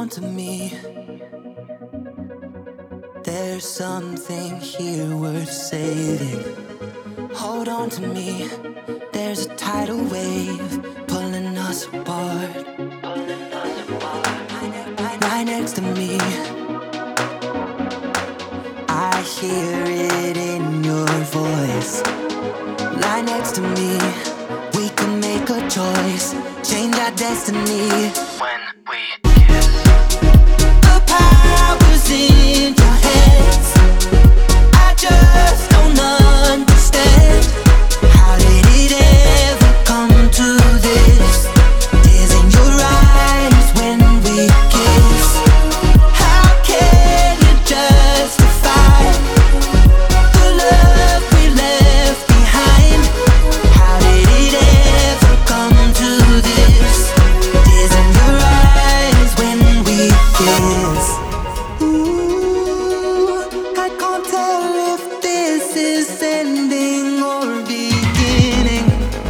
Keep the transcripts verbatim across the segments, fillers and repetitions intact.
on to me. There's something here worth saving. Hold on to me. There's a tidal wave pulling us apart. Pulling us apart. Right next to me. I hear it in your voice. Lie next to me. We can make a choice, change our destiny. When we kiss, the power's in your hands. I just don't understand. How did it ever come to this? Tears in your eyes when we kiss. How can you justify the love we left behind? How did it ever come to this? Tears in your eyes when we kiss. Ooh, I can't tell if this is ending or beginning.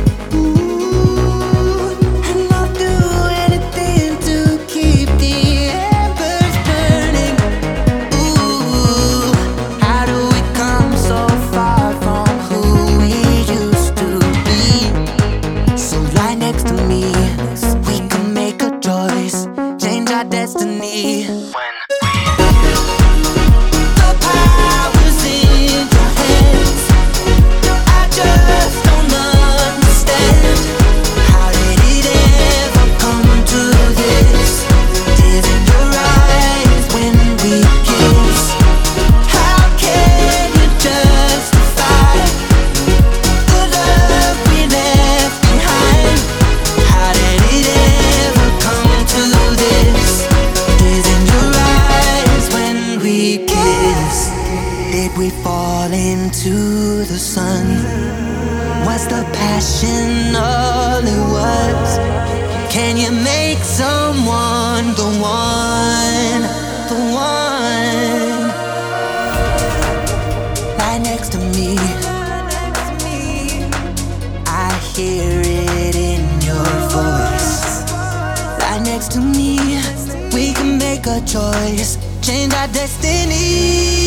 Ooh, and I'll do anything to keep the embers burning. Ooh, how do we come so far from who we used to be? So lie next to me. We can make a choice, change our destiny. When the power's in your hands. I just don't understand. How did it ever come to this? Tears in your eyes when we kiss. How can you justify the love we left behind? How did it ever come to this? Tears in your eyes when we kiss. Did we fall into the sun? Was the passion all it was? Can you make someone the one, the one? Lie next to me. I hear it in your voice. Lie next to me. We can make a choice, change our destiny.